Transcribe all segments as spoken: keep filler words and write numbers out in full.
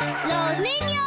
¡Los niños!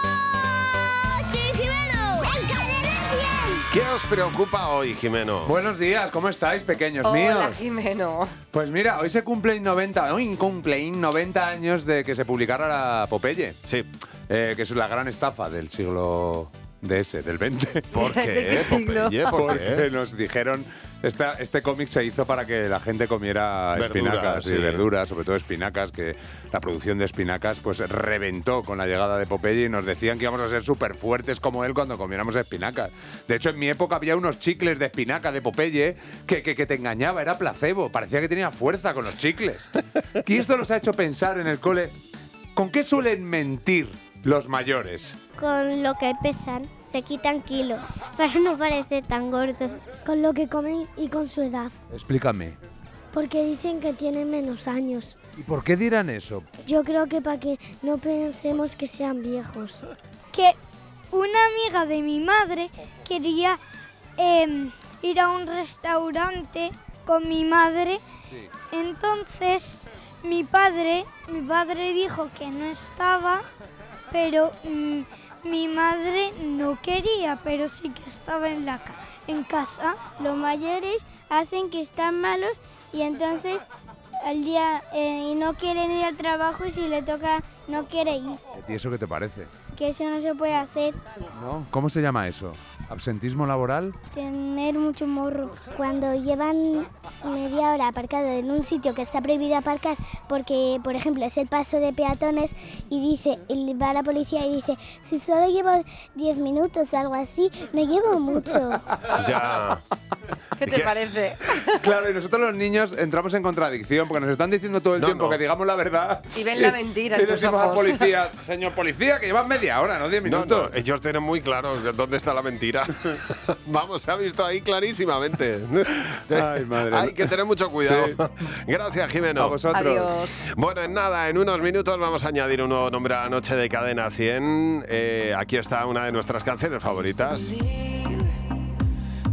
¡Sí, Jimeno! ¡En Cadena cien! ¿Qué os preocupa hoy, Jimeno? Buenos días, ¿cómo estáis, pequeños Hola, míos? Jimeno. Pues mira, hoy se cumplen noventa, hoy cumplen noventa años de que se publicara la Popeye, Sí. eh, que es la gran estafa del siglo de ese, del veinte. ¿Por qué? ¿De qué siglo? Popeye, ¿por Porque qué? nos dijeron, esta, este cómic se hizo para que la gente comiera Verduras, espinacas y sí. verduras, sobre todo espinacas, que la producción de espinacas pues reventó con la llegada de Popeye y nos decían que íbamos a ser súper fuertes como él cuando comiéramos espinacas. De hecho, en mi época había unos chicles de espinaca de Popeye que, que, que te engañaba, era placebo, parecía que tenía fuerza con los chicles. Y esto nos ha hecho pensar en el cole, ¿con qué suelen mentir los mayores? Con lo que pesan, se quitan kilos para no parecer tan gordos. Con lo que comen y con su edad, Explícame. porque dicen que tienen menos años. ¿Y por qué dirán eso? Yo creo que para que no pensemos que sean viejos. Que una amiga de mi madre quería eh, ir a un restaurante con mi madre. Sí. Entonces mi padre, mi padre dijo que no estaba, pero mm, mi madre no quería, pero sí que estaba en la ca- en casa. Los mayores hacen que están malos y entonces al día eh, y no quieren ir al trabajo y si le toca no quiere ir. ¿Y eso qué te parece? Que eso no se puede hacer, ¿No? ¿Cómo se llama eso? ¿Absentismo laboral? tener mucho morro. Cuando llevan media hora aparcado en un sitio que está prohibido aparcar porque, por ejemplo, es el paso de peatones y dice, y va la policía y dice, si solo llevo diez minutos o algo así, no llevo mucho. Ya. ¿Qué te ¿Qué? parece? Claro, y nosotros los niños entramos en contradicción porque nos están diciendo todo el No, tiempo no. que digamos la verdad. Y ven la mentira Y en tus decimos al ojos. policía, señor policía, que llevan media hora, no diez No, minutos. no, ellos tienen muy claro dónde está la mentira. Vamos, se ha visto ahí clarísimamente. Ay, madre. Hay que tener mucho cuidado. Sí. Gracias, Jimeno. A vosotros. Adiós. Bueno, en nada, en unos minutos vamos a añadir un nuevo nombre a la noche de Cadena cien. Eh, aquí está una de nuestras canciones favoritas.